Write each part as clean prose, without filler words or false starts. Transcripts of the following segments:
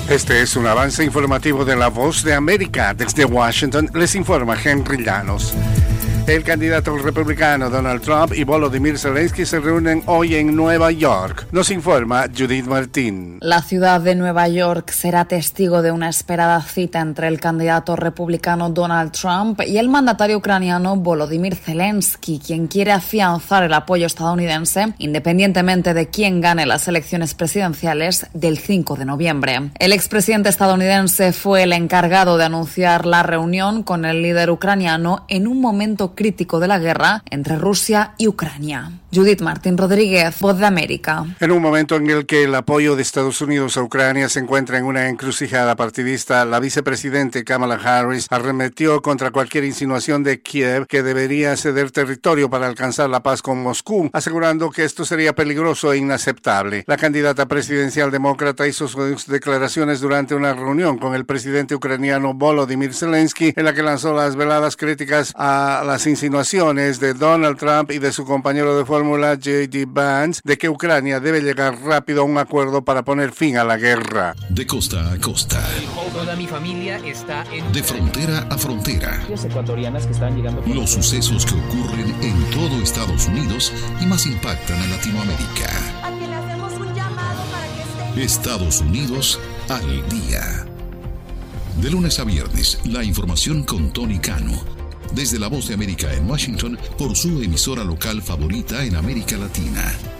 Este es un avance informativo de La Voz de América. Desde Washington les informa Henry Llanos. El candidato republicano Donald Trump y Volodymyr Zelensky se reúnen hoy en Nueva York. Nos informa Judith Martín. La ciudad de Nueva York será testigo de una esperada cita entre el candidato republicano Donald Trump y el mandatario ucraniano Volodymyr Zelensky, quien quiere afianzar el apoyo estadounidense independientemente de quién gane las elecciones presidenciales del 5 de noviembre. El expresidente estadounidense fue el encargado de anunciar la reunión con el líder ucraniano en un momento crítico de la guerra entre Rusia y Ucrania. Judith Martín Rodríguez, Voz de América. En un momento en el que el apoyo de Estados Unidos a Ucrania se encuentra en una encrucijada partidista, la vicepresidente Kamala Harris arremetió contra cualquier insinuación de Kiev que debería ceder territorio para alcanzar la paz con Moscú, asegurando que esto sería peligroso e inaceptable. La candidata presidencial demócrata hizo sus declaraciones durante una reunión con el presidente ucraniano Volodymyr Zelensky, en la que lanzó las veladas críticas a las insinuaciones de Donald Trump y de su compañero de fórmula J.D. Vance de que Ucrania debe llegar rápido a un acuerdo para poner fin a la guerra. De costa a costa. Toda mi familia está en... De frontera a frontera. Ecuatorianas que están llegando... Los sucesos que ocurren en todo Estados Unidos y más impactan a Latinoamérica. A que le hacemos un llamado para que esté... Estados Unidos al día. De lunes a viernes, la información con Tony Cano. Desde La Voz de América en Washington, por su emisora local favorita en América Latina.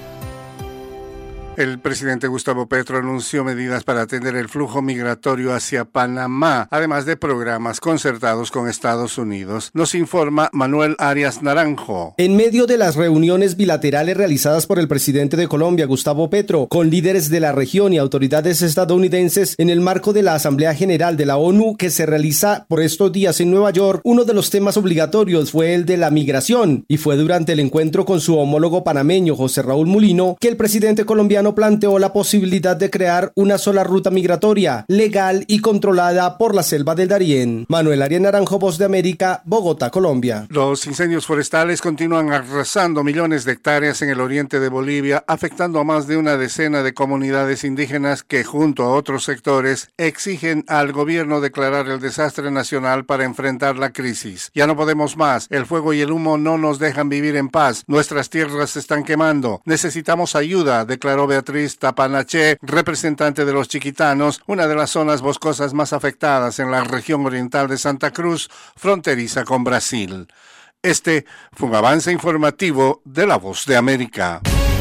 El presidente Gustavo Petro anunció medidas para atender el flujo migratorio hacia Panamá, además de programas concertados con Estados Unidos. Nos informa Manuel Arias Naranjo. En medio de las reuniones bilaterales realizadas por el presidente de Colombia, Gustavo Petro, con líderes de la región y autoridades estadounidenses en el marco de la Asamblea General de la ONU que se realiza por estos días en Nueva York, uno de los temas obligatorios fue el de la migración, y fue durante el encuentro con su homólogo panameño, José Raúl Mulino, que el presidente colombiano planteó la posibilidad de crear una sola ruta migratoria, legal y controlada por la selva del Darién. Manuel Arias Naranjo, Voz de América, Bogotá, Colombia. Los incendios forestales continúan arrasando millones de hectáreas en el oriente de Bolivia, afectando a más de una decena de comunidades indígenas que, junto a otros sectores, exigen al gobierno declarar el desastre nacional para enfrentar la crisis. Ya no podemos más. El fuego y el humo no nos dejan vivir en paz. Nuestras tierras se están quemando. Necesitamos ayuda, declaró Beatriz Tapanaché, representante de los chiquitanos, una de las zonas boscosas más afectadas en la región oriental de Santa Cruz, fronteriza con Brasil. Este fue un avance informativo de La Voz de América.